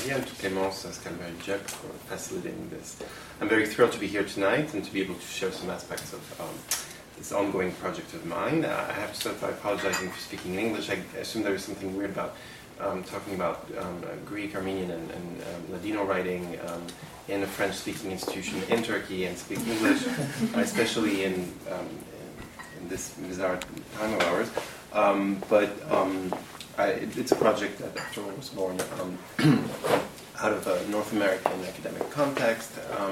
Marie and to Clémence Scalvari-Dieppe for facilitating this. I'm very thrilled to be here tonight and to be able to share some aspects of this ongoing project of mine. I have to start by apologizing for speaking in English. I assume there is something weird about talking about Greek, Armenian, and Ladino writing in a French-speaking institution in Turkey and speak English, especially in this bizarre time of ours. It's a project that, after all, was born out of a North American academic context,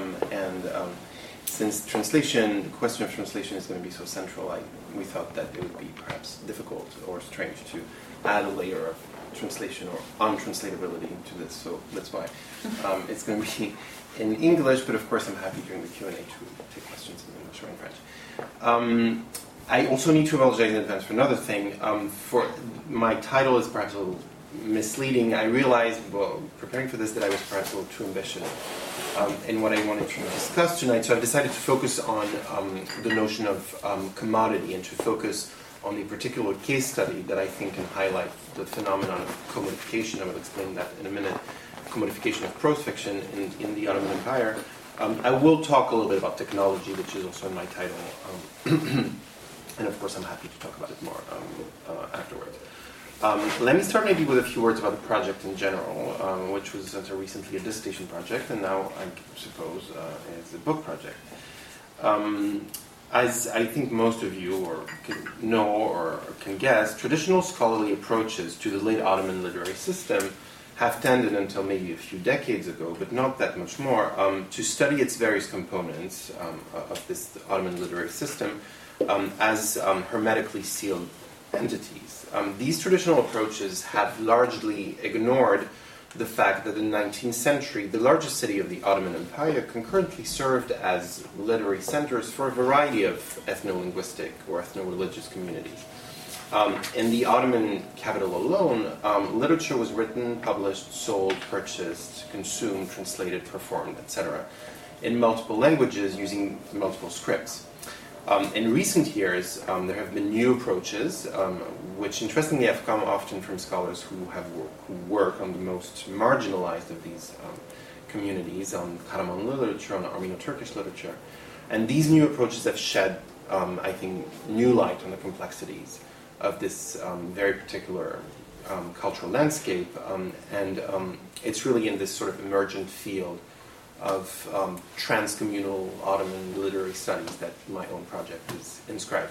since the question of translation is going to be so central, we thought that it would be perhaps difficult or strange to add a layer of translation or untranslatability to this. So that's why it's going to be in English, but of course I'm happy during the Q&A to take questions in English or in French. I also need to apologize in advance for another thing. For my title is perhaps a little misleading. I realized, while preparing for this, that I was perhaps a little too ambitious in what I wanted to discuss tonight. So I've decided to focus on the notion of commodity and to focus on a particular case study that I think can highlight the phenomenon of commodification. I will explain that in a minute. Commodification of prose fiction in the Ottoman Empire. I will talk a little bit about technology, which is also in my title. And of course, I'm happy to talk about it more afterwards. Let me start maybe with a few words about the project in general, which was until recently a dissertation project, and now I suppose is a book project. As I think most of you know or can guess, traditional scholarly approaches to the late Ottoman literary system have tended until maybe a few decades ago, but not that much more, to study its various components of this Ottoman literary system as hermetically sealed entities. These traditional approaches have largely ignored the fact that in the 19th century, the largest city of the Ottoman Empire concurrently served as literary centers for a variety of ethno-linguistic or ethno-religious communities. In the Ottoman capital alone, literature was written, published, sold, purchased, consumed, translated, performed, etc., in multiple languages using multiple scripts. In recent years, there have been new approaches, which interestingly have come often from scholars who work on the most marginalized of these communities, on Karaman literature, on Armeno-Turkish literature. And these new approaches have shed, I think, new light on the complexities of this very particular cultural landscape. It's really in this sort of emergent field of transcommunal Ottoman literary studies that my own project is inscribed.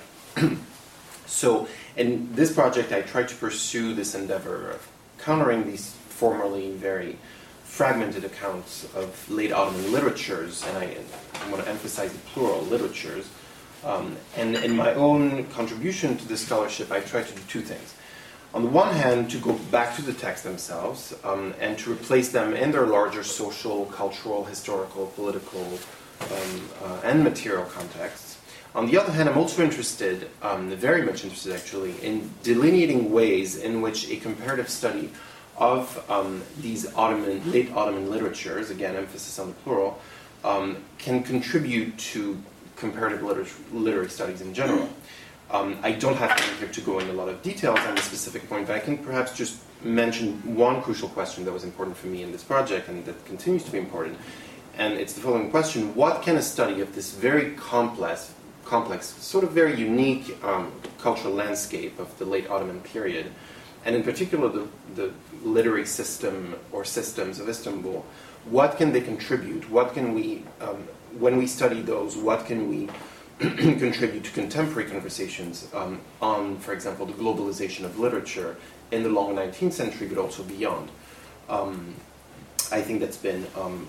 So in this project, I tried to pursue this endeavor of countering these formerly very fragmented accounts of late Ottoman literatures, and I want to emphasize the plural, literatures. And in my own contribution to this scholarship, I tried to do two things. On the one hand, to go back to the texts themselves and to replace them in their larger social, cultural, historical, political, and material contexts. On the other hand, I'm also interested, very much interested actually, in delineating ways in which a comparative study of these late Ottoman literatures, again, emphasis on the plural, can contribute to comparative literary studies in general. I don't have time here to go into a lot of details on this specific point, but I can perhaps just mention one crucial question that was important for me in this project and that continues to be important. And it's the following question: what can a study of this very complex, sort of very unique cultural landscape of the late Ottoman period, and in particular the literary system or systems of Istanbul, what can they contribute? What can we, when we study those, what can we contribute to contemporary conversations on, for example, the globalization of literature in the long 19th century, but also beyond? I think that's been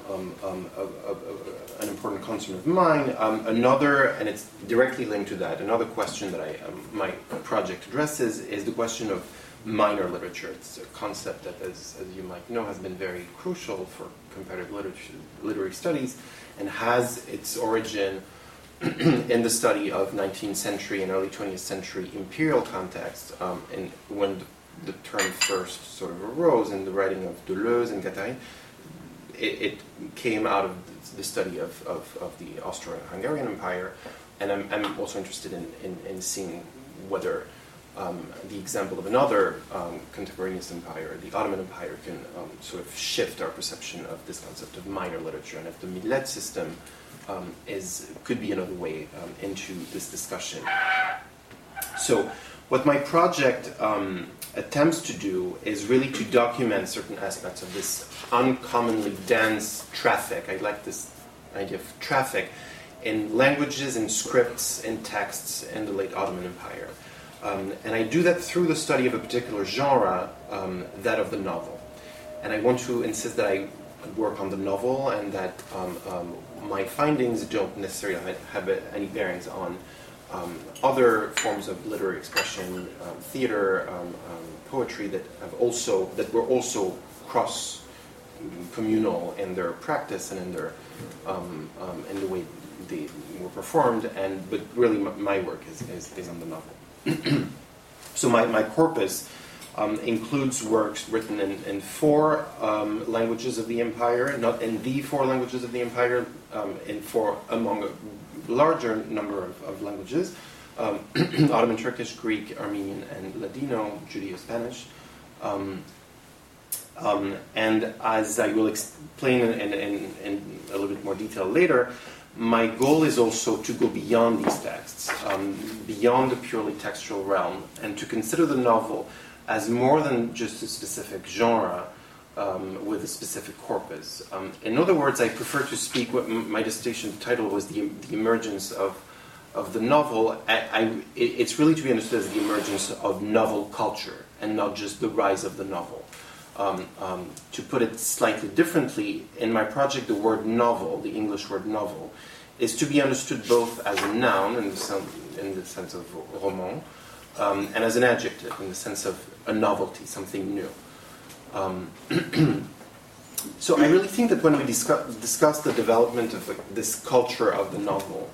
an important concern of mine. Another, and it's directly linked to that, another question that my project addresses is the question of minor literature. It's a concept that, as you might know, has been very crucial for comparative literary studies and has its origin in the study of 19th century and early 20th century imperial context, and when the term first sort of arose in the writing of Deleuze and Guattari, it came out of the study of the Austro-Hungarian Empire, and I'm also interested in seeing whether the example of another contemporaneous empire, the Ottoman Empire, can sort of shift our perception of this concept of minor literature, and if the millet system could be another way into this discussion. So, what my project attempts to do is really to document certain aspects of this uncommonly dense traffic. I like this idea of traffic in languages, in scripts, in texts in the late Ottoman Empire. And I do that through the study of a particular genre, that of the novel. And I want to insist that I work on the novel and that my findings don't necessarily have any bearings on other forms of literary expression, theater, poetry that were also cross-communal in their practice and in their in the way they were performed. But really, my work is on the novel. So my corpus includes works written in 4 languages of the empire, not in the 4 languages of the empire, among a larger number of languages, Ottoman Turkish, Greek, Armenian, and Ladino, Judeo-Spanish. And as I will explain in a little bit more detail later, my goal is also to go beyond these texts, beyond the purely textual realm, and to consider the novel as more than just a specific genre with a specific corpus. In other words, I prefer to speak, what my dissertation title was, the emergence of the novel. It's really to be understood as the emergence of novel culture, and not just the rise of the novel. To put it slightly differently, in my project, the word novel, the English word novel, is to be understood both as a noun in the sense of roman, and as an adjective in the sense of a novelty, something new. So I really think that when we discuss the development of this culture of the novel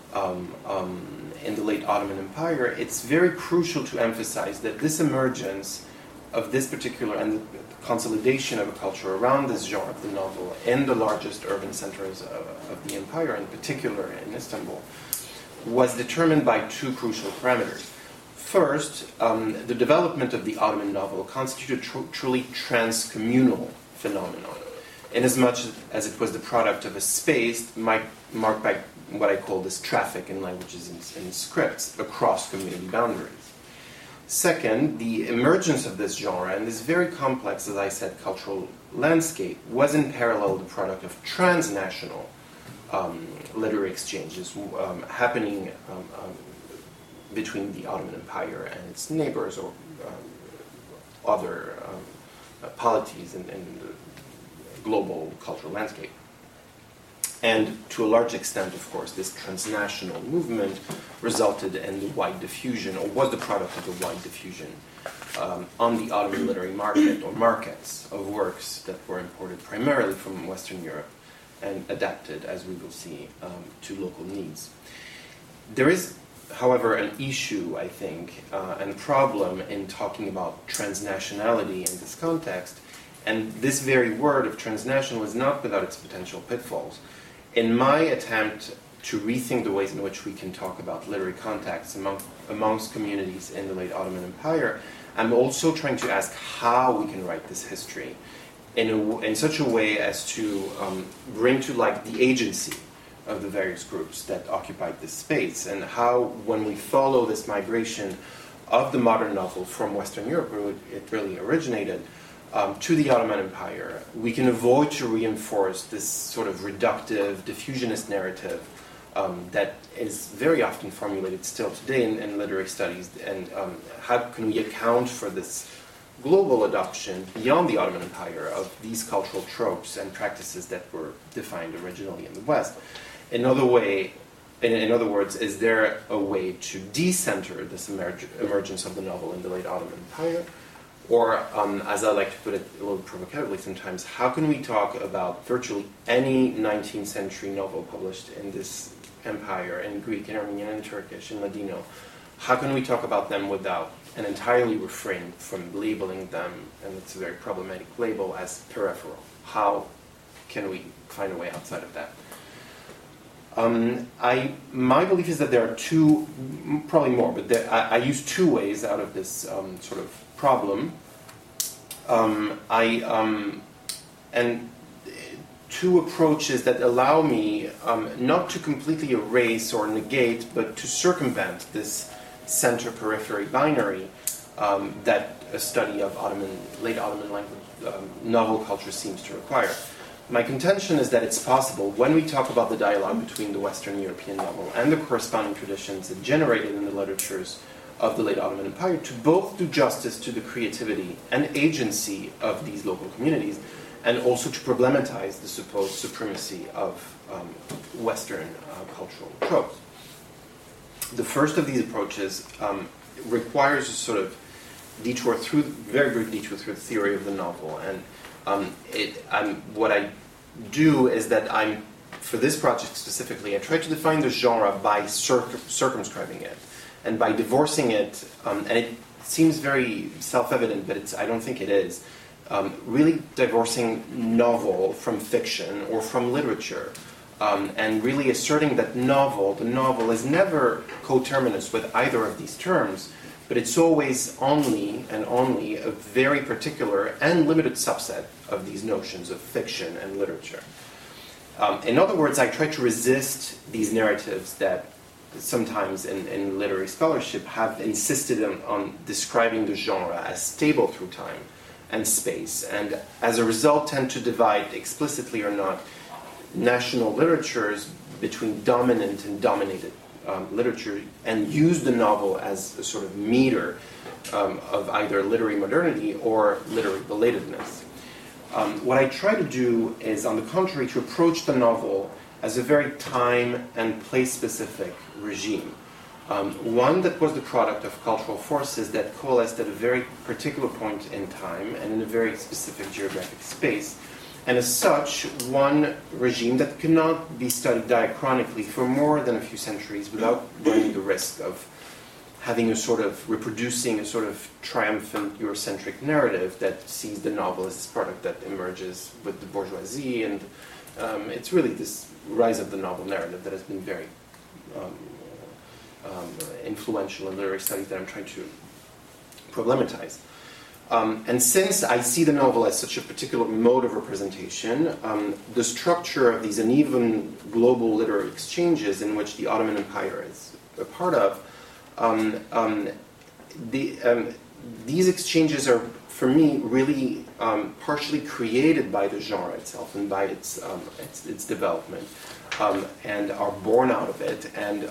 in the late Ottoman Empire, it's very crucial to emphasize that this emergence of this particular and the consolidation of a culture around this genre of the novel in the largest urban centers of the empire, in particular in Istanbul, was determined by 2 crucial parameters. First, the development of the Ottoman novel constituted truly transcommunal phenomenon, inasmuch as it was the product of a space marked by what I call this traffic in languages and scripts across community boundaries. Second, the emergence of this genre and this very complex, as I said, cultural landscape was in parallel the product of transnational literary exchanges happening between the Ottoman Empire and its neighbors or other polities in the global cultural landscape. And to a large extent, of course, this transnational movement resulted in the wide diffusion, or was the product of the wide diffusion on the Ottoman literary market, or markets, of works that were imported primarily from Western Europe and adapted, as we will see, to local needs. There is, however, an issue, I think, and a problem in talking about transnationality in this context, and this very word of transnational is not without its potential pitfalls. In my attempt to rethink the ways in which we can talk about literary contacts amongst communities in the late Ottoman Empire, I'm also trying to ask how we can write this history in such a way as to bring to light the agency of the various groups that occupied this space, and how, when we follow this migration of the modern novel from Western Europe, where it really originated, to the Ottoman Empire, we can avoid to reinforce this sort of reductive, diffusionist narrative that is very often formulated still today in literary studies. And how can we account for this global adoption beyond the Ottoman Empire of these cultural tropes and practices that were defined originally in the West? In other words, is there a way to decenter this emergence of the novel in the late Ottoman Empire? Or, as I like to put it a little provocatively sometimes, how can we talk about virtually any 19th century novel published in this empire, in Greek, in Armenian, in Turkish, in Ladino? How can we talk about them without and entirely refrain from labeling them, and it's a very problematic label, as peripheral? How can we find a way outside of that? My belief is that there are two, probably more, but I use two ways out of this sort of problem. And two approaches that allow me not to completely erase or negate, but to circumvent this center-periphery binary that a study of late Ottoman language novel culture seems to require. My contention is that it's possible, when we talk about the dialogue between the Western European novel and the corresponding traditions that generated in the literatures of the late Ottoman Empire, to both do justice to the creativity and agency of these local communities, and also to problematize the supposed supremacy of Western cultural tropes. The first of these approaches requires a sort of very brief detour through the theory of the novel. And what I do is that for this project specifically, I try to define the genre by circumscribing it, and by divorcing it, and it seems very self-evident, but I don't think it is, really divorcing novel from fiction or from literature, and really asserting that the novel is never coterminous with either of these terms, but it's always only a very particular and limited subset of these notions of fiction and literature. In other words, I try to resist these narratives that sometimes in literary scholarship have insisted on describing the genre as stable through time and space, and as a result tend to divide, explicitly or not, national literatures between dominant and dominated literature, and use the novel as a sort of meter of either literary modernity or literary belatedness. What I try to do is, on the contrary, to approach the novel as a very time and place-specific regime. One that was the product of cultural forces that coalesced at a very particular point in time and in a very specific geographic space. And as such, one regime that cannot be studied diachronically for more than a few centuries without running the risk of reproducing a sort of triumphant Eurocentric narrative that sees the novel as this product that emerges with the bourgeoisie. And it's really this rise of the novel narrative that has been very influential in literary studies that I'm trying to problematize. And since I see the novel as such a particular mode of representation, the structure of these uneven global literary exchanges in which the Ottoman Empire is a part of, these exchanges are, for me, really partially created by the genre itself and by its development, and are born out of it and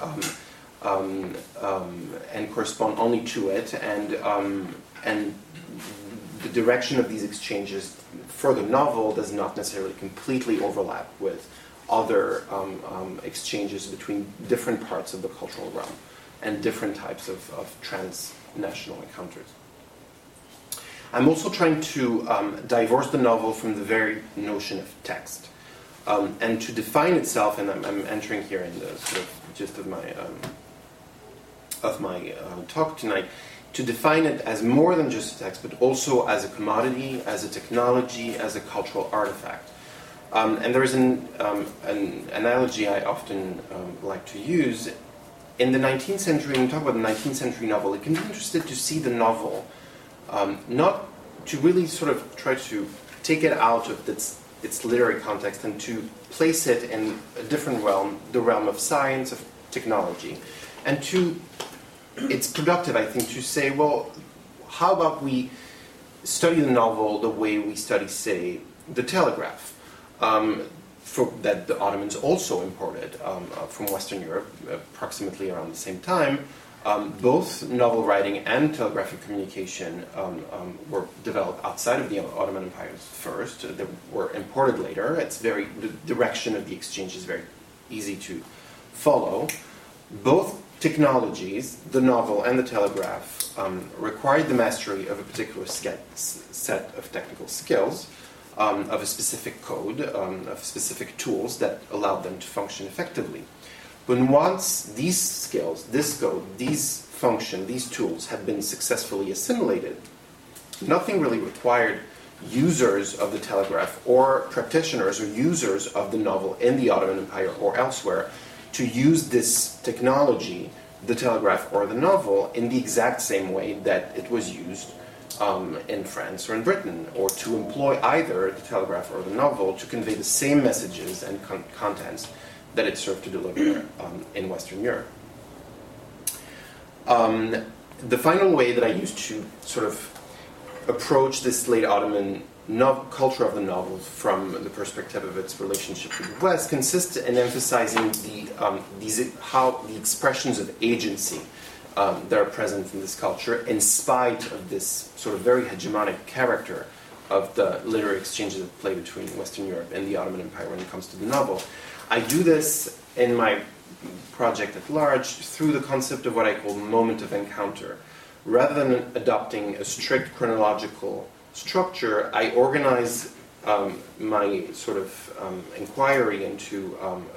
correspond only to it, and the direction of these exchanges for the novel does not necessarily completely overlap with other exchanges between different parts of the cultural realm and different types of transnational encounters. I'm also trying to divorce the novel from the very notion of text, and to define itself, and I'm entering here in the sort of gist of my talk tonight, to define it as more than just a text, but also as a commodity, as a technology, as a cultural artifact. And there is an analogy I often like to use. In the 19th century, when we talk about the 19th century novel, it can be interesting to see the novel, not to really sort of try to take it out of its literary context and to place it in a different realm, the realm of science, of technology. And it's productive, I think, to say, well, how about we study the novel the way we study, say, the telegraph, that the Ottomans also imported from Western Europe approximately around the same time. Both novel writing and telegraphic communication were developed outside of the Ottoman Empire first. They were imported later. The direction of the exchange is very easy to follow. Both technologies, the novel and the telegraph, required the mastery of a particular set of technical skills, of a specific code, of specific tools that allowed them to function effectively. But once these skills, this code, these tools had been successfully assimilated, nothing really required users of the telegraph or practitioners or users of the novel in the Ottoman Empire or elsewhere to use this technology, the telegraph or the novel, in the exact same way that it was used in France or in Britain, or to employ either the telegraph or the novel to convey the same messages and contents that it served to deliver in Western Europe. The final way that I used to sort of approach this late Ottoman culture of the novel from the perspective of its relationship to the West consists in emphasizing the expressions of agency that are present in this culture, in spite of this sort of very hegemonic character of the literary exchanges that play between Western Europe and the Ottoman Empire when it comes to the novel. I do this in my project at large through the concept of what I call moment of encounter. Rather than adopting a strict chronological structure, I organize my sort of inquiry into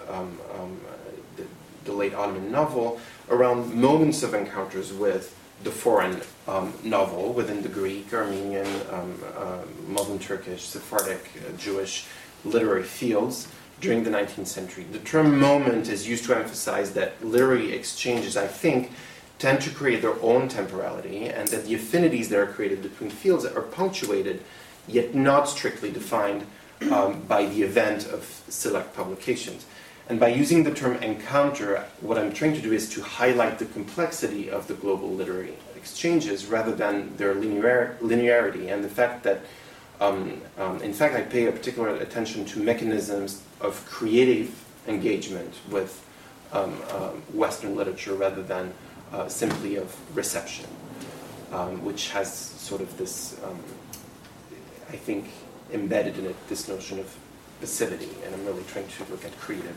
the late Ottoman novel around moments of encounters with the foreign novel within the Greek, Armenian, Muslim, Turkish, Sephardic, Jewish literary fields during the 19th century. The term moment is used to emphasize that literary exchanges, I think, tend to create their own temporality, and that the affinities that are created between fields are punctuated, yet not strictly defined by the event of select publications. And by using the term encounter, what I'm trying to do is to highlight the complexity of the global literary exchanges rather than their linearity, and the fact that, in fact, I pay a particular attention to mechanisms of creative engagement with Western literature rather than simply of reception, which has sort of this, I think, embedded in it this notion of passivity, and I'm really trying to look at creative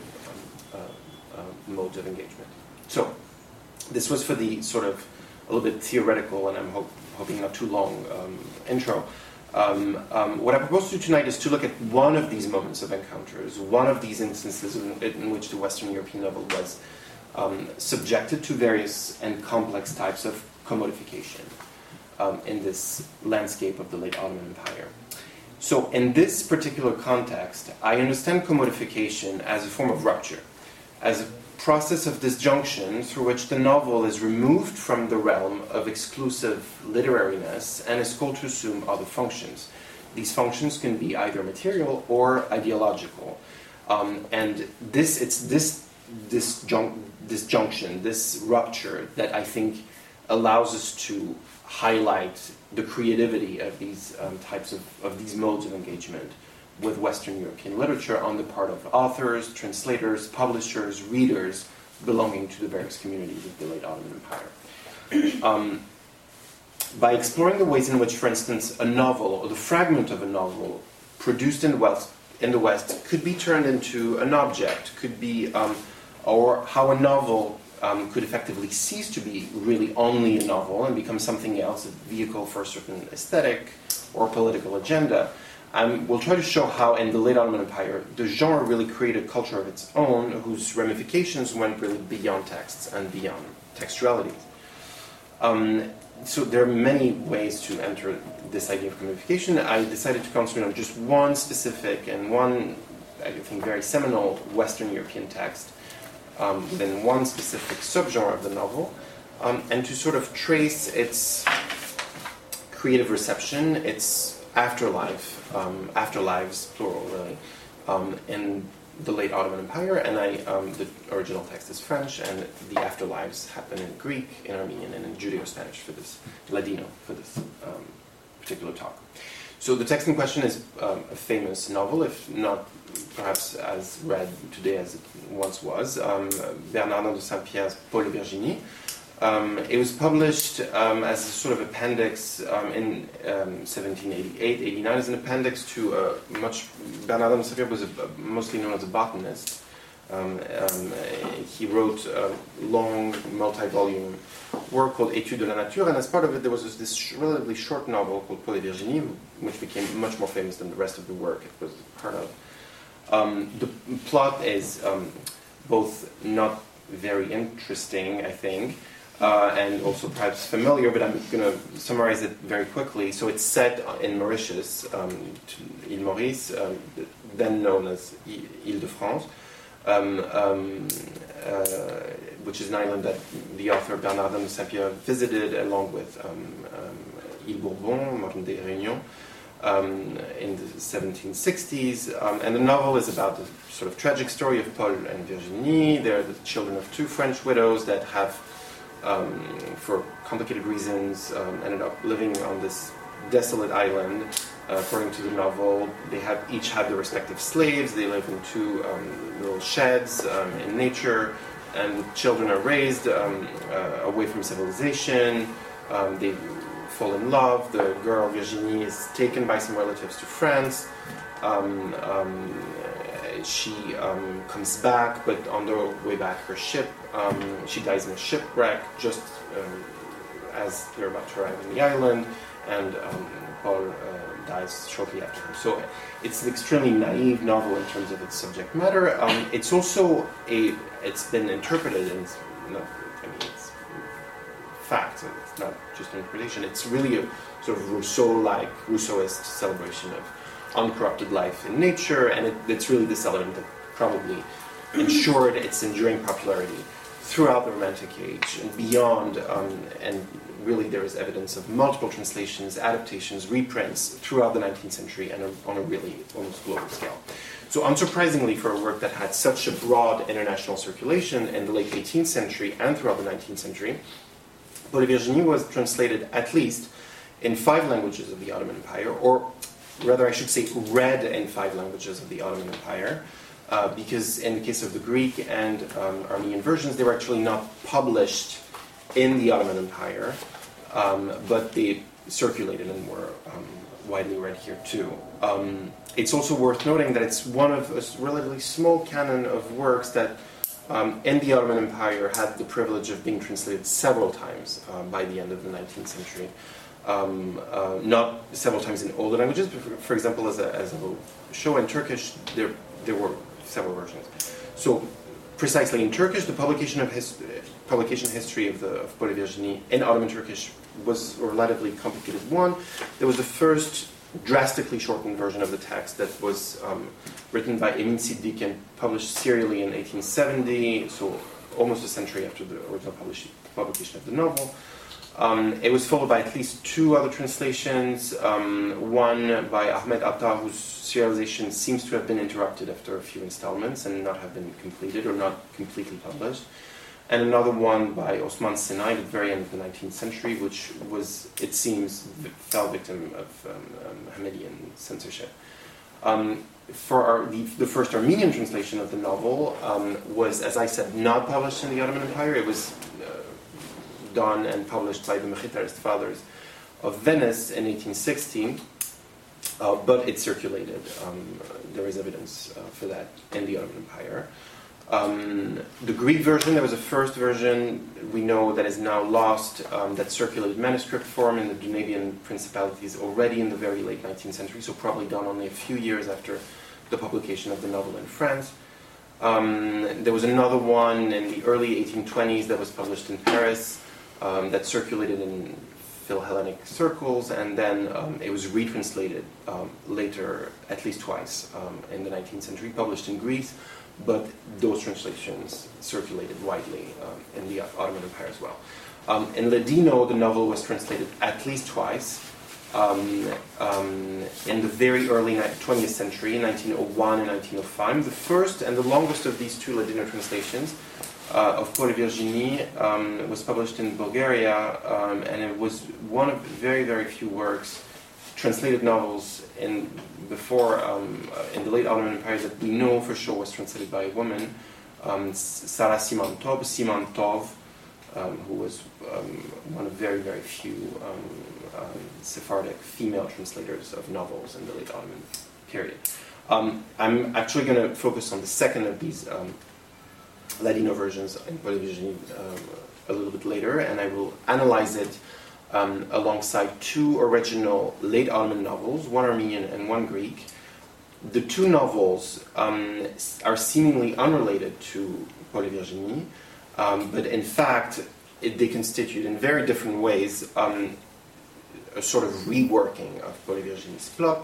modes of engagement. So, this was for the sort of a little bit theoretical, and I'm hoping not too long intro. What I propose to do tonight is to look at one of these moments of encounters, one of these instances in which the Western European novel was subjected to various and complex types of commodification in this landscape of the late Ottoman Empire. So in this particular context, I understand commodification as a form of rupture, as a process of disjunction through which the novel is removed from the realm of exclusive literariness and is called to assume other functions. These functions can be either material or ideological. And it's this disjunction, this rupture, that I think allows us to highlight the creativity of these types of these modes of engagement with Western European literature on the part of authors, translators, publishers, readers belonging to the various communities of the late Ottoman Empire. By exploring the ways in which, for instance, a novel or the fragment of a novel produced in the West could be turned into an object, could be, or how a novel could effectively cease to be really only a novel and become something else, a vehicle for a certain aesthetic or political agenda. We'll try to show how, in the late Ottoman Empire, the genre really created a culture of its own, whose ramifications went really beyond texts and beyond textualities. So there are many ways to enter this idea of commodification. I decided to concentrate on just one specific and one, I think, very seminal Western European text within one specific subgenre of the novel, and to sort of trace its creative reception, its afterlives, plural, really, in the late Ottoman Empire. And the original text is French, and the afterlives happen in Greek, in Armenian, and in Judeo-Spanish for this, Ladino, for this particular talk. So the text in question is a famous novel, if not perhaps as read today as it once was, Bernardin de Saint-Pierre's Paul et Virginie. It was published as a sort of appendix in 1788-89 as an appendix to Bernardin de Saint-Pierre was mostly known as a botanist. He wrote a long, multi-volume work called Études de la Nature, and as part of it there was this relatively short novel called Paul et Virginie, which became much more famous than the rest of the work it was part of. The plot is both not very interesting, I think, and also perhaps familiar, but I'm going to summarize it very quickly. So it's set in Mauritius, Île Maurice, then known as Île-de-France. which is an island that the author Bernardin de Saint-Pierre visited along with Ile Bourbon, modern-day Réunion, in the 1760s. And the novel is about the sort of tragic story of Paul and Virginie. They're the children of two French widows that have, for complicated reasons, ended up living on this desolate island. According to the novel, they each have their respective slaves. They live in two little sheds in nature, and the children are raised away from civilization. They fall in love. The girl Virginie is taken by some relatives to France. She comes back, but on the way back, her ship, she dies in a shipwreck just as they're about to arrive in the island, and Paul dies shortly after her. So it's an extremely naive novel in terms of its subject matter. It's also it's been interpreted, and it's fact. It's not just interpretation. It's really a sort of Rousseauist celebration of uncorrupted life in nature, and it's really this element that probably ensured its enduring popularity throughout the Romantic Age and beyond, and really there is evidence of multiple translations, adaptations, reprints throughout the 19th century and on a really almost global scale. So unsurprisingly, for a work that had such a broad international circulation in the late 18th century and throughout the 19th century, Paul et Virginie was translated at least in 5 languages of the Ottoman Empire, or rather I should say read in 5 languages of the Ottoman Empire, because in the case of the Greek and Armenian versions, they were actually not published in the Ottoman Empire, but they circulated and were widely read here too. It's also worth noting that it's one of a relatively small canon of works that in the Ottoman Empire had the privilege of being translated several times by the end of the 19th century. Not several times in older languages, but for example, as I will show in Turkish, there were several versions. So precisely in Turkish, the publication history of Paul et Virginie in Ottoman Turkish was a relatively complicated one. There was the first drastically shortened version of the text that was written by Emin Siddiq and published serially in 1870, so almost a century after the original publication of the novel. It was followed by at least 2 other translations, one by Ahmed Attar, whose serialization seems to have been interrupted after a few installments and not have been completed or not completely published, and another one by Osman Senay at the very end of the 19th century, which was, it seems, fell victim of Hamedian censorship. For the first Armenian translation of the novel was, as I said, not published in the Ottoman Empire. It was done and published by the Mekhitarist Fathers of Venice in 1816, but it circulated. There is evidence for that in the Ottoman Empire. The Greek version, there was a first version we know that is now lost, that circulated manuscript form in the Danubian principalities already in the very late 19th century, so probably done only a few years after the publication of the novel in France. There was another one in the early 1820s that was published in Paris, that circulated in Philhellenic circles, and then it was retranslated later, at least twice, in the 19th century, published in Greece, but those translations circulated widely in the Ottoman Empire as well. In Ladino, the novel was translated at least twice, in the very early 20th century, in 1901 and 1905. The first and the longest of these 2 Ladino translations of Paul et Virginie was published in Bulgaria, and it was one of very, very few works, translated novels in the late Ottoman Empire that we know for sure was translated by a woman, Sara Simantov, who was one of very, very few Sephardic female translators of novels in the late Ottoman period. I'm actually going to focus on the second of these Ladino versions in Paul et Virginie a little bit later, and I will analyze it alongside 2 original late Ottoman novels, one Armenian and one Greek. The 2 novels are seemingly unrelated to Paul et Virginie, but in fact they constitute in very different ways a sort of reworking of Paul et Virginie's plot,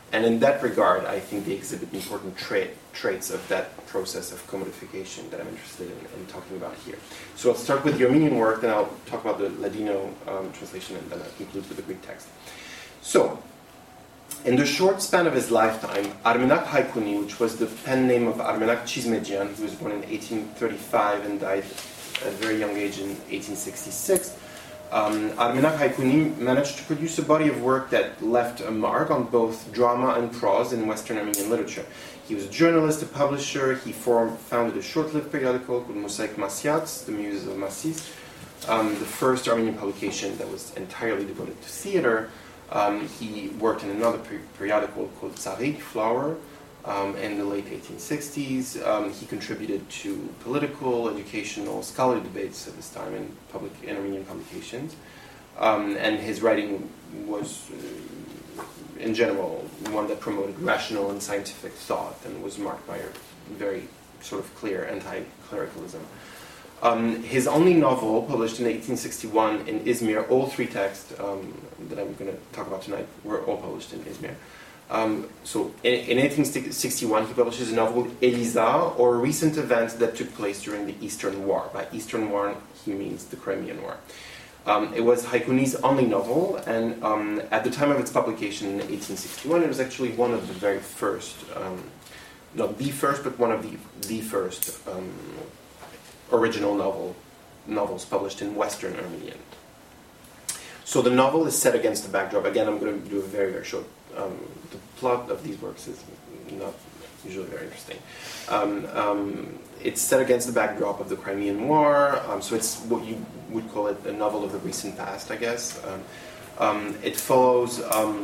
And in that regard, I think they exhibit important traits of that process of commodification that I'm interested in talking about here. So I'll start with the Armenian work, then I'll talk about the Ladino translation, and then I'll conclude with the Greek text. So, in the short span of his lifetime, Armenak Haikouni, which was the pen name of Armenak Chizmedian, who was born in 1835 and died at a very young age in 1866, Armenak Haikouni managed to produce a body of work that left a mark on both drama and prose in Western Armenian literature. He was a journalist, a publisher. He founded a short-lived periodical called Mosaic Masyats, the Muses of Massis, the first Armenian publication that was entirely devoted to theater. He worked in another periodical called Tsarik, Flower, in the late 1860s. He contributed to political, educational, scholarly debates at this time in Armenian publications. And his writing was, in general, one that promoted rational and scientific thought and was marked by a very sort of clear anti-clericalism. His only novel, published in 1861 in Izmir, all three texts that I'm going to talk about tonight were all published in Izmir. So in 1861, he publishes a novel called Eliza, or a recent event that took place during the Eastern War. By Eastern War, he means the Crimean War. It was Haikouni's only novel, and at the time of its publication in 1861, it was actually one of the very first, not the first, but one of the first original novels published in Western Armenian. So the novel is set against the backdrop. Again, I'm going to do a very, very short. The plot of these works is not usually very interesting. It's set against the backdrop of the Crimean War, so it's what you would call it a novel of the recent past, I guess. It follows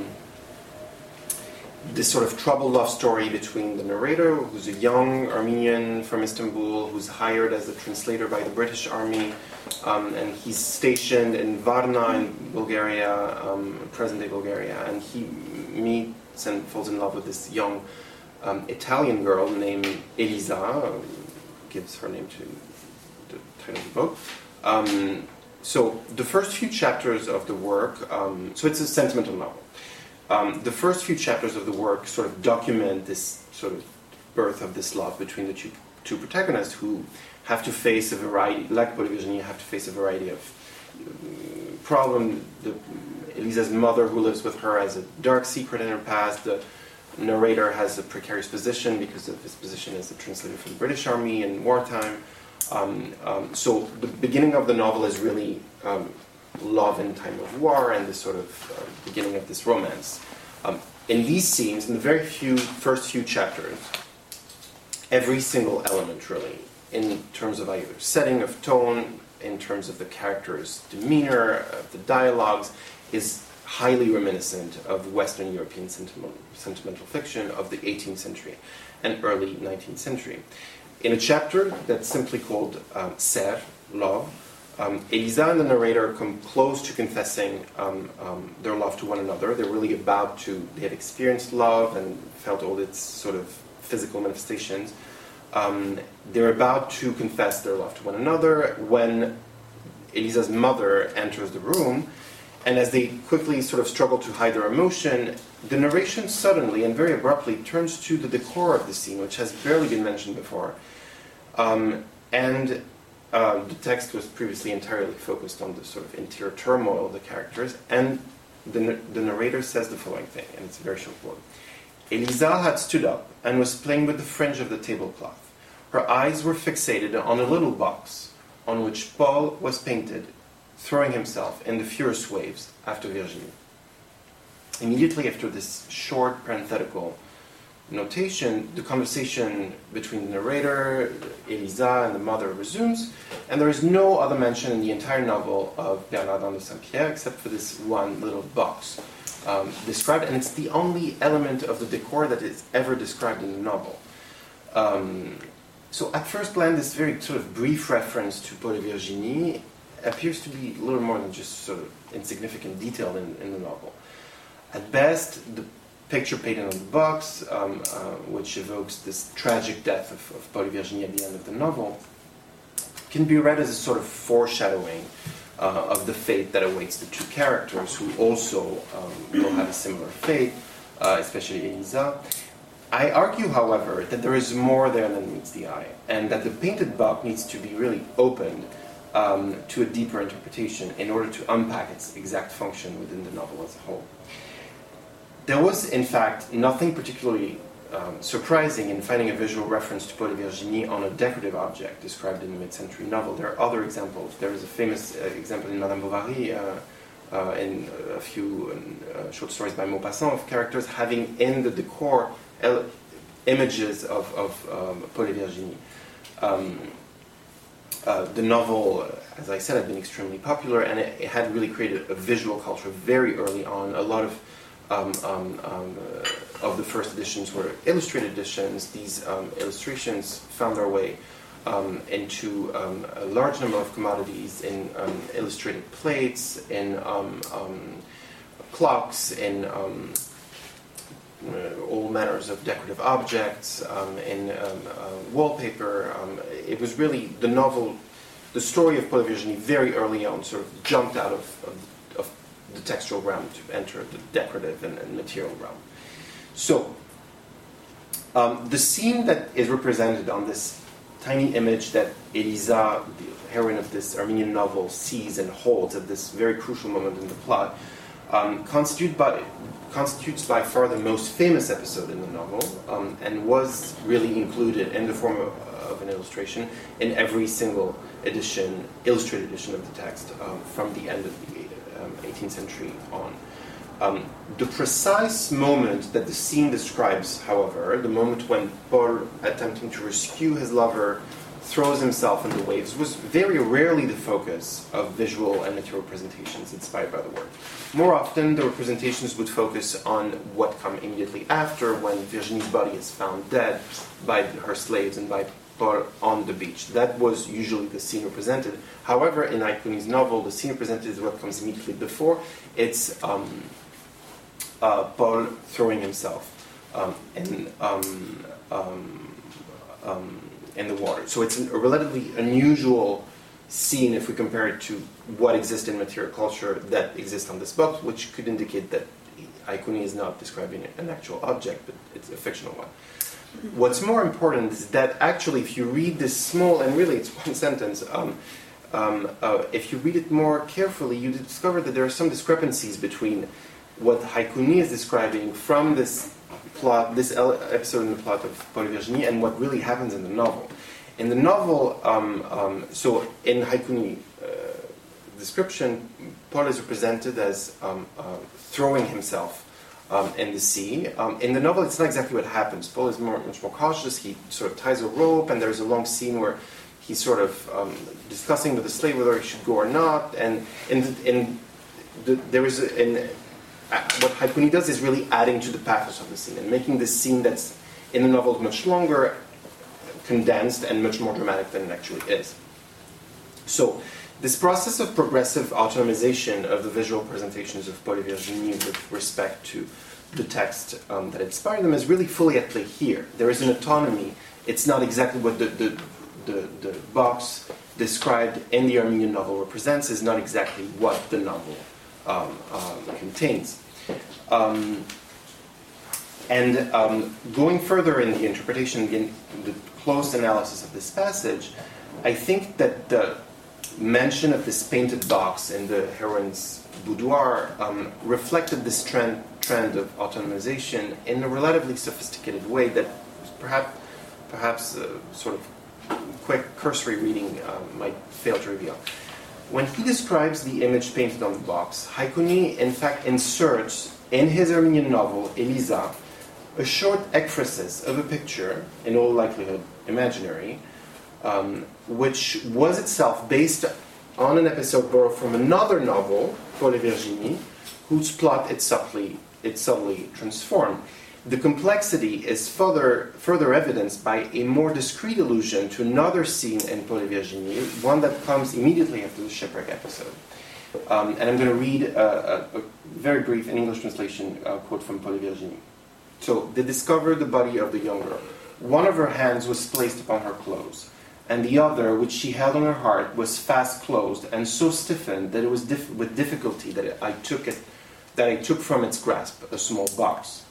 this sort of troubled love story between the narrator, who's a young Armenian from Istanbul, who's hired as a translator by the British Army, and he's stationed in Varna in Bulgaria, present-day Bulgaria, and he meets and falls in love with this young Italian girl named Eliza, gives her name to the title of the book. So the first few chapters of the work, so it's a sentimental novel. The first few chapters of the work sort of document this sort of birth of this love between the two protagonists, who have to face a variety, like Paul et Virginie, have to face a variety of problems. Eliza's mother, who lives with her, has a dark secret in her past. The narrator has a precarious position because of his position as a translator for the British Army in wartime. So the beginning of the novel is really love in time of war and the sort of beginning of this romance. In these scenes, in the first few chapters, every single element really, in terms of either setting of tone, in terms of the characters' demeanor, of the dialogues, is highly reminiscent of Western European sentimental fiction of the 18th century and early 19th century. In a chapter that's simply called Ser, Love, Eliza and the narrator come close to confessing their love to one another. They're really they had experienced love and felt all its sort of physical manifestations. They're about to confess their love to one another when Eliza's mother enters the room, and as they quickly sort of struggle to hide their emotion, the narration suddenly and very abruptly turns to the decor of the scene, which has barely been mentioned before. The text was previously entirely focused on the sort of interior turmoil of the characters, and the narrator says the following thing, and it's a very short quote. Eliza had stood up and was playing with the fringe of the tablecloth. Her eyes were fixated on a little box on which Paul was painted, throwing himself in the furious waves after Virginie. Immediately after this short parenthetical notation, the conversation between the narrator, Eliza, and the mother resumes, and there is no other mention in the entire novel of Bernardin de Saint-Pierre except for this one little box described, and it's the only element of the decor that is ever described in the novel. So at first glance, this very sort of brief reference to Paul et Virginie appears to be little more than just sort of insignificant detail in the novel. At best, the picture painted on the box, which evokes this tragic death of Paul et Virginie at the end of the novel, can be read as a sort of foreshadowing of the fate that awaits the two characters, who also will have a similar fate. especially Elisa. I argue, however, that there is more there than meets the eye, and that the painted box needs to be really opened to a deeper interpretation in order to unpack its exact function within the novel as a whole. There was, in fact, nothing particularly surprising in finding a visual reference to Paul et Virginie on a decorative object described in the mid-century novel. There are other examples. There is a famous example in Madame Bovary, in a few short stories by Maupassant, of characters having in the decor images of Paul et Virginie. The novel, as I said, had been extremely popular, and it had really created a visual culture very early on. A lot of the first editions were illustrated editions. These illustrations found their way into a large number of commodities in illustrated plates, in clocks, in all manners of decorative objects, in wallpaper. It was really the novel, the story of Paul et Virginie very early on sort of jumped out of the textual realm to enter the decorative and material realm. So, the scene that is represented on this tiny image that Elisa, the heroine of this Armenian novel, sees and holds at this very crucial moment in the plot, constitutes by far the most famous episode in the novel, and was really included in the form of an illustration in every single edition, illustrated edition of the text from the end of the 18th century on. The precise moment that the scene describes, however, the moment when Paul, attempting to rescue his lover, throws himself in the waves, was very rarely the focus of visual and material presentations inspired by the work. More often, the representations would focus on what come immediately after, when Virginie's body is found dead by her slaves and by Paul on the beach. That was usually the scene represented. However, in Haïkouni's novel, the scene represented is what comes immediately before. It's Paul throwing himself in the water. So it's a relatively unusual scene if we compare it to what exists in material culture that exists on this book, which could indicate that Haïkouni is not describing an actual object, but it's a fictional one. What's more important is that actually, if you read this small, and really it's one sentence, if you read it more carefully, you discover that there are some discrepancies between what Haïkouni is describing from this plot, this episode in the plot of Paul et Virginie, and what really happens in the novel. In the novel, so in Haïkouni description, Paul is represented as throwing himself in the sea. In the novel, it's not exactly what happens. Paul is much more cautious. He sort of ties a rope, and there's a long scene where he's sort of discussing with the slave whether he should go or not. And what Haïkouni does is really adding to the pathos of the scene and making this scene that's in the novel much longer, condensed, and much more dramatic than it actually is. So, this process of progressive autonomization of the visual presentations of Paul et Virginie with respect to the text that inspired them is really fully at play here. There is an autonomy. It's not exactly what the box described in the Armenian novel represents, is not exactly what the novel contains. Going further in the interpretation, in the close analysis of this passage, I think that the mention of this painted box in the heroine's boudoir reflected this trend of autonomization in a relatively sophisticated way that perhaps sort of quick cursory reading might fail to reveal. When he describes the image painted on the box, Haïkouni in fact inserts in his Armenian novel, Elisa, a short ekphrasis of a picture, in all likelihood imaginary, which was itself based on an episode borrowed from another novel, Paul et Virginie, whose plot it subtly transformed. The complexity is further evidenced by a more discreet allusion to another scene in Paul et Virginie, one that comes immediately after the shipwreck episode. And I'm going to read a very brief, in English translation, quote from Paul et Virginie. So, they discovered the body of the young girl. One of her hands was placed upon her clothes, and the other, which she held on her heart, was fast closed and so stiffened that it was with difficulty that I took from its grasp a small box.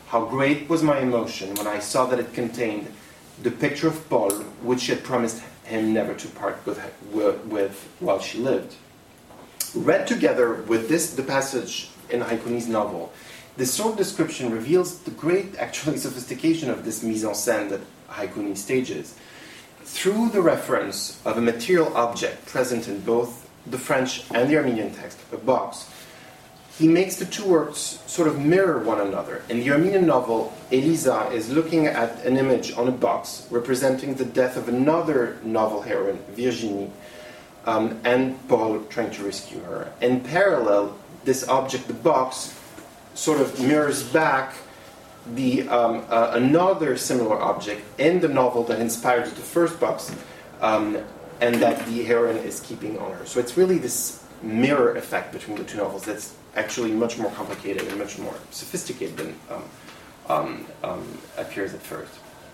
How great was my emotion when I saw that it contained the picture of Paul, which she had promised him never to part with while she lived. Read together with the passage in Haikuni's novel, this sort of description reveals the great, actually, sophistication of this mise en scène that Haikuni stages. Through the reference of a material object present in both the French and the Armenian text, a box, he makes the two works sort of mirror one another. In the Armenian novel, Elisa is looking at an image on a box representing the death of another novel heroine, Virginie, and Paul trying to rescue her. In parallel, this object, the box, sort of mirrors back another similar object in the novel that inspired the first box, and that the heroine is keeping on her. So it's really this mirror effect between the two novels that's actually much more complicated and much more sophisticated than appears at first.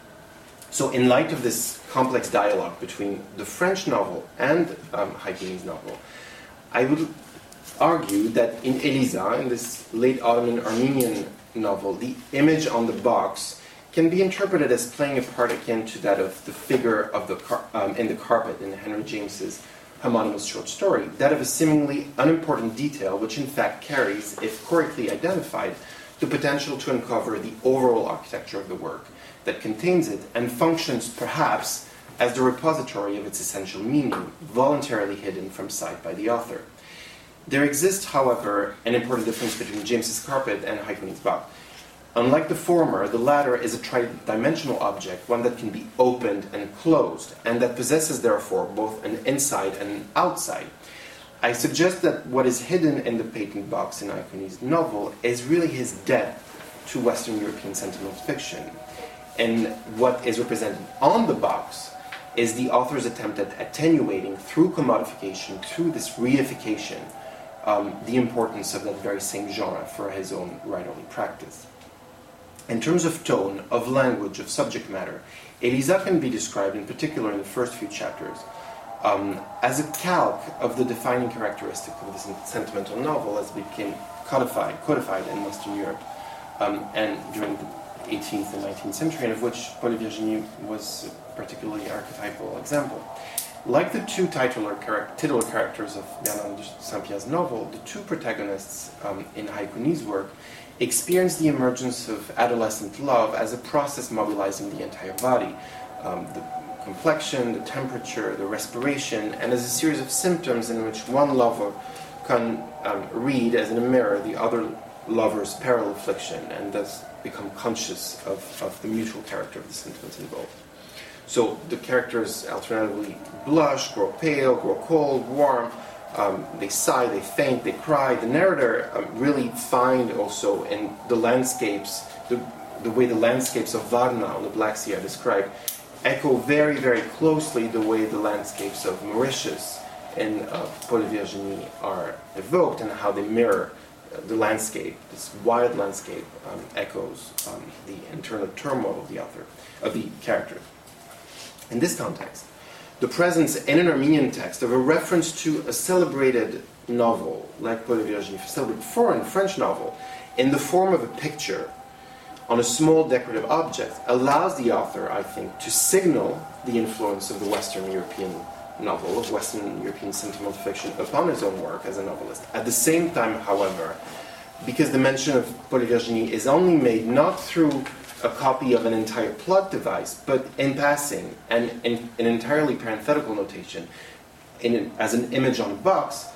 So in light of this complex dialogue between the French novel and Haikuni's novel, I would argue that in Elisa, in this late Ottoman Armenian novel, the image on the box can be interpreted as playing a part akin to that of the figure of in the carpet in Henry James's homonymous short story, that of a seemingly unimportant detail which in fact carries, if correctly identified, the potential to uncover the overall architecture of the work that contains it and functions perhaps as the repository of its essential meaning, voluntarily hidden from sight by the author. There exists, however, an important difference between James's carpet and Haikuni's box. Unlike the former, the latter is a tridimensional object, one that can be opened and closed, and that possesses, therefore, both an inside and an outside. I suggest that what is hidden in the patent box in Haikuni's novel is really his debt to Western European sentimental fiction. And what is represented on the box is the author's attempt at attenuating, through commodification, through this reification, the importance of that very same genre for his own writerly practice. In terms of tone, of language, of subject matter, Elisa can be described, in particular in the first few chapters, as a calque of the defining characteristic of this sentimental novel as it became codified in Western Europe, and during the 18th and 19th century, and of which Paul et Virginie was a particularly archetypal example. Like the two titular characters of Bernard de Saint-Pierre's novel, the two protagonists in Haikuni's work experience the emergence of adolescent love as a process mobilizing the entire body, the complexion, the temperature, the respiration, and as a series of symptoms in which one lover can read as in a mirror the other lover's peril affliction, and thus become conscious of the mutual character of the sentiments involved. So the characters alternatively blush, grow pale, grow cold, warm, they sigh, they faint, they cry. The narrator really find also in the landscapes, the way the landscapes of Varna on the Black Sea are described, echo very, very closely the way the landscapes of Mauritius and Paul et Virginie are evoked, and how they mirror the landscape. This wild landscape echoes the internal turmoil of the author, of the character. In this context, the presence in an Armenian text of a reference to a celebrated novel, like Paul et Virginie, a celebrated foreign French novel, in the form of a picture on a small decorative object, allows the author, I think, to signal the influence of the Western European novel, of Western European sentimental fiction, upon his own work as a novelist. At the same time, however, because the mention of Paul et Virginie is only made not through a copy of an entire plot device, but in passing, and in an entirely parenthetical notation, as an image on a box,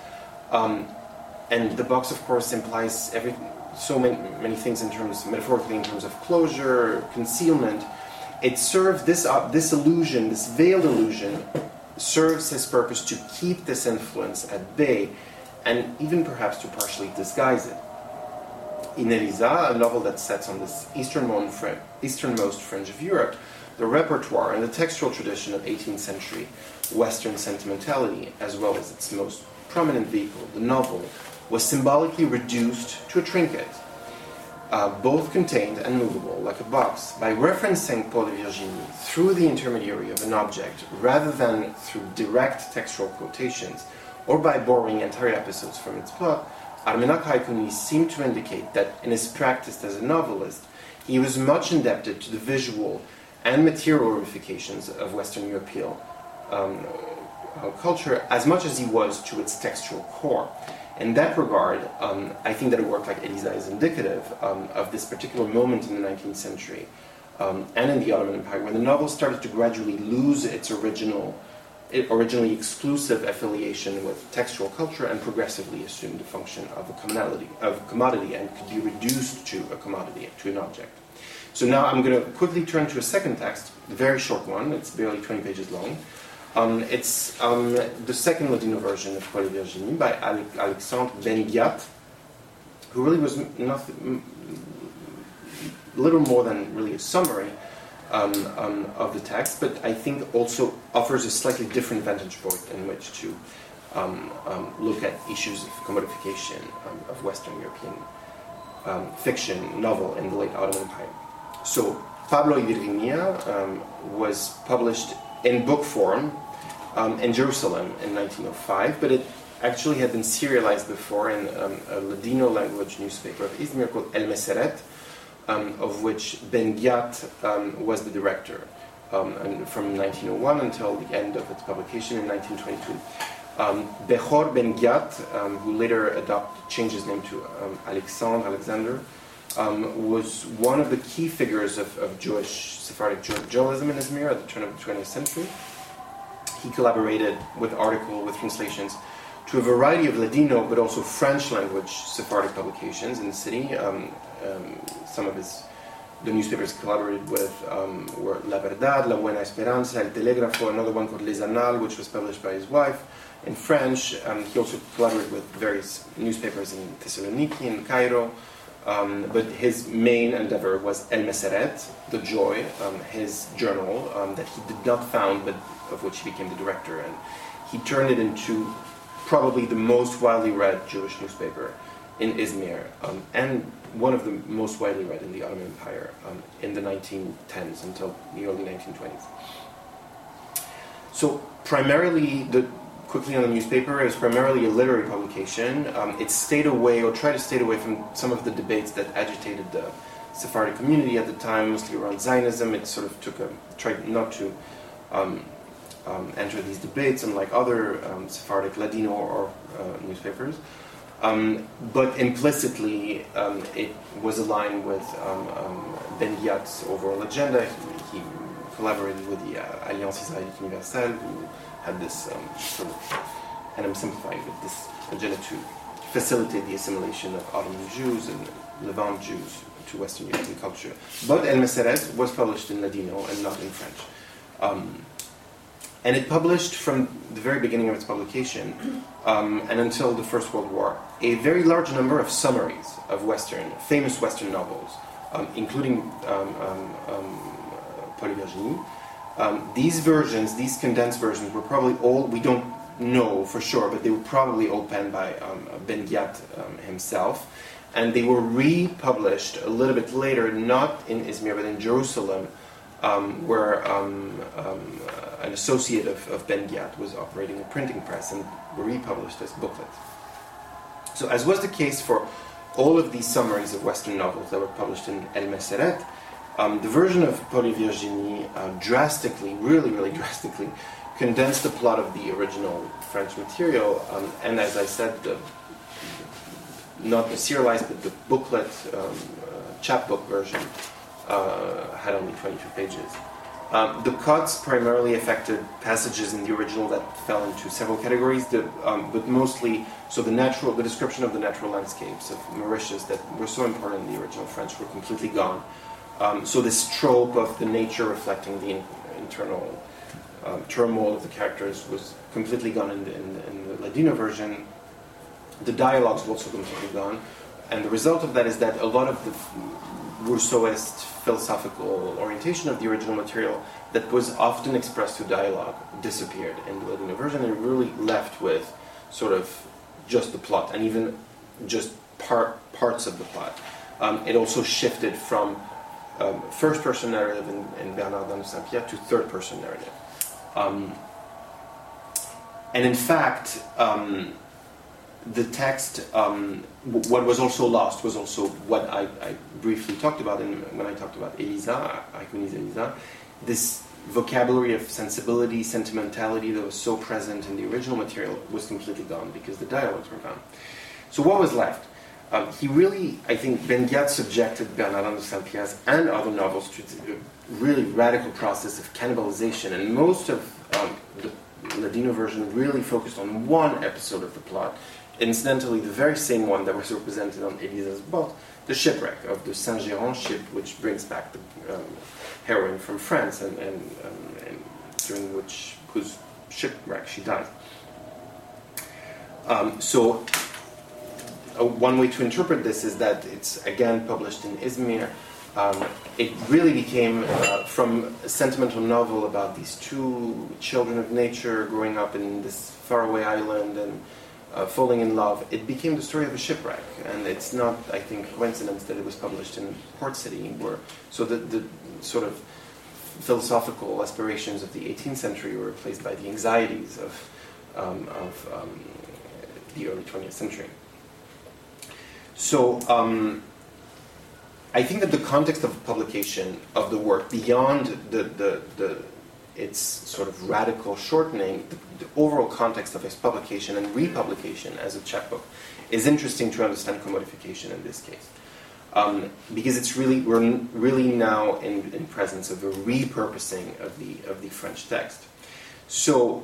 and the box, of course, implies so many things in terms, metaphorically, in terms of closure, concealment. It serves this illusion, this veiled illusion, serves his purpose to keep this influence at bay, and even perhaps to partially disguise it. In Elisa, a novel that sets on this easternmost fringe of Europe, the repertoire and the textual tradition of 18th century Western sentimentality, as well as its most prominent vehicle, the novel, was symbolically reduced to a trinket, both contained and movable, like a box. By referencing Paul et Virginie through the intermediary of an object, rather than through direct textual quotations, or by borrowing entire episodes from its plot, Armenak Haikuni seemed to indicate that in his practice as a novelist, he was much indebted to the visual and material ramifications of Western European culture as much as he was to its textual core. In that regard, I think that a work like Elisa is indicative of this particular moment in the 19th century and in the Ottoman Empire, when the novel started to gradually lose its originally exclusive affiliation with textual culture and progressively assumed the function of a commodity, and could be reduced to a commodity, to an object. So now I'm going to quickly turn to a second text, a very short one. It's barely 20 pages long. It's the second Ladino version of Paul et Virginie by Alexandre Ben-Ghiat, who really was little more than really a summary of the text, but I think also offers a slightly different vantage point in which to look at issues of commodification of Western European fiction novel in the late Ottoman Empire. So Pablo y Virginia was published in book form in Jerusalem in 1905, but it actually had been serialized before in a Ladino language newspaper of Izmir called El Meseret, of which Ben-Ghiat was the director, and from 1901 until the end of its publication in 1922. Bechor Ben-Ghiat, who later changed his name to Alexander, was one of the key figures of Jewish Sephardic journalism in Izmir at the turn of the 20th century. He collaborated with translations to a variety of Ladino but also French language Sephardic publications in the city. Some of the newspapers he collaborated with were La Verdad, La Buena Esperanza, El Telégrafo, another one called Les Annales, which was published by his wife in French. He also collaborated with various newspapers in Thessaloniki and Cairo. But his main endeavor was El Meseret, The Joy, his journal that he did not found, but of which he became the director. And he turned it into probably the most widely read Jewish newspaper in Izmir, and one of the most widely read in the Ottoman Empire in the 1910s until the early 1920s. So primarily, quickly on the newspaper, it was primarily a literary publication. It stayed away, or tried to stay away from some of the debates that agitated the Sephardic community at the time, mostly around Zionism. It sort of tried not to enter these debates, unlike other Sephardic Ladino or newspapers. But implicitly, it was aligned with Ben-Ghiat's overall agenda. He collaborated with the Alliance Israélite Universelle, who had this and I'm simplifying, but this agenda to facilitate the assimilation of Ottoman Jews and Levant Jews to Western European culture. But El Meseret was published in Ladino and not in French. And it published from the very beginning of its publication and until the First World War a very large number of summaries of famous Western novels, including Paul et Virginie. These condensed versions were probably all, we don't know for sure, but they were probably all penned by Ben-Ghiat himself. And they were republished a little bit later, not in Izmir, but in Jerusalem, where an associate of Ben-Ghiat was operating a printing press, and were republished as booklets. So as was the case for all of these summaries of Western novels that were published in El Meseret, the version of Paul et Virginie drastically, really, really drastically, condensed the plot of the original French material, and as I said, not the serialized, but the booklet, chapbook version, had only 22 pages. The cuts primarily affected passages in the original that fell into several categories, but mostly, so the description of the natural landscapes of Mauritius that were so important in the original French were completely gone. So this trope of the nature reflecting the internal turmoil of the characters was completely gone in the Ladino version. The dialogues were also completely gone. And the result of that is that a lot of the Rousseauist philosophical orientation of the original material that was often expressed through dialogue disappeared in the Ladino version, and really left with sort of just the plot, and even just parts of the plot. It also shifted from first-person narrative in Bernardin de Saint-Pierre to third-person narrative. And in fact, the text, what was also lost was also what I briefly talked about when I talked about Elisa, Aikouni's Elisa, this vocabulary of sensibility, sentimentality that was so present in the original material was completely gone because the dialogues were gone. So what was left? He really, I think, Benguiat subjected Bernardin de Saint-Pierre and other novels to a really radical process of cannibalization, and most of the Ladino version really focused on one episode of the plot, incidentally the very same one that was represented on Elisa's boat, the shipwreck of the Saint-Géron ship, which brings back the heroine from France, and during whose shipwreck she died. So one way to interpret this is that it's again published in Izmir. It really became, from a sentimental novel about these two children of nature growing up in this faraway island and falling in love, it became the story of a shipwreck. And it's not, I think, coincidence that it was published in Port City, so the sort of philosophical aspirations of the 18th century were replaced by the anxieties of the early 20th century. So I think that the context of publication of the work, beyond its sort of radical shortening, the overall context of its publication and republication as a chapbook is interesting to understand commodification in this case. Because we're really now in presence of a repurposing of the French text. So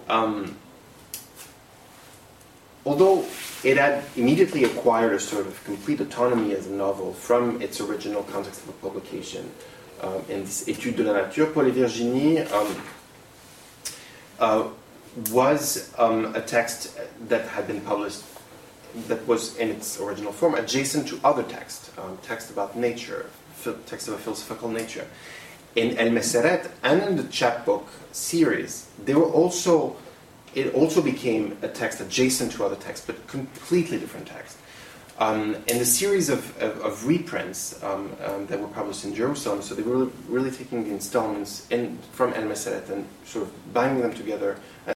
although it had immediately acquired a sort of complete autonomy as a novel from its original context of a publication in this Étude de la Nature, Paul et Virginie was a text that had been published that was in its original form adjacent to other texts, text about nature, text of a philosophical nature. In El Meseret and in the chapbook series, it also became a text adjacent to other texts, but completely different text. In the series of reprints that were published in Jerusalem, so they were really taking the installments from El Meseret and sort of binding them together